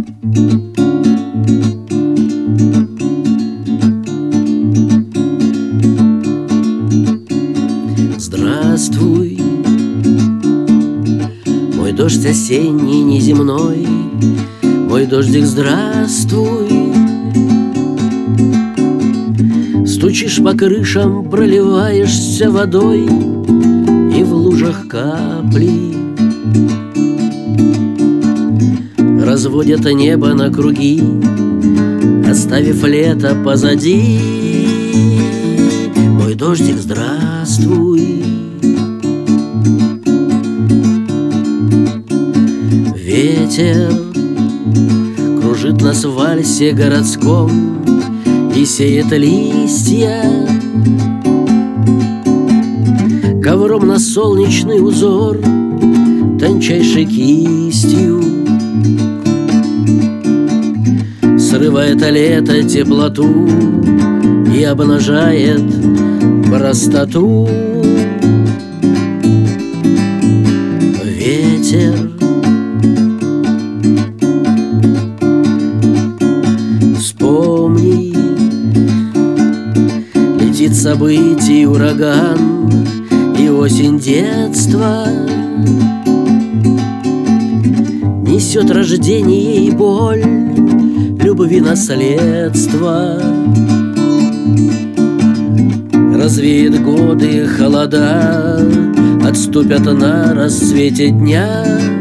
Здравствуй, мой дождь осенний неземной, мой дождик, здравствуй. Стучишь по крышам, проливаешься водой, и в лужах капли разводят небо на круги, оставив лето позади. Мой дождик, здравствуй. Ветер кружит нас в вальсе городском и сеет листья ковром на солнечный узор тончайшей кистью. Срывает лето теплоту и обнажает простоту. Ветер вспомни, летит событий ураган и осень детства, несет рождение и боль, любви наследство. Развеет годы холода, отступят на рассвете дня.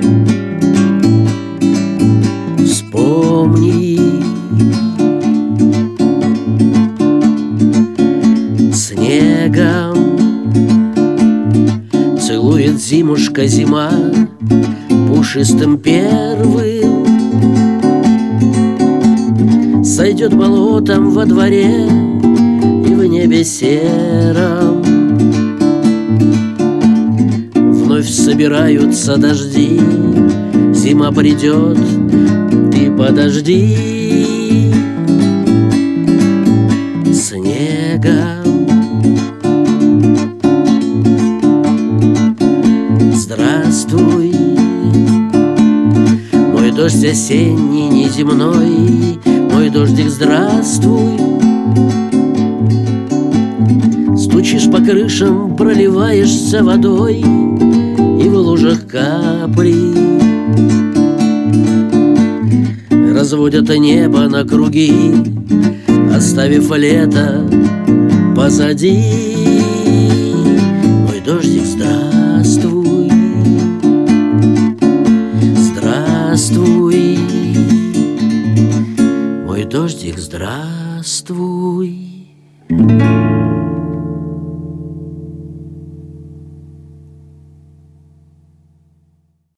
Вспомни, снегом целует зимушка зима пушистым первым, сойдет болотом во дворе и в небе сером. Вновь собираются дожди, зима придет, ты подожди. Снегом здравствуй, мой дождь осенний неземной, мой дождик, здравствуй. Стучишь по крышам, проливаешься водой, и в лужах капли разводят небо на круги, оставив лето позади. Мой дождик, здравствуй. Здравствуй, мой дождик, здравствуй.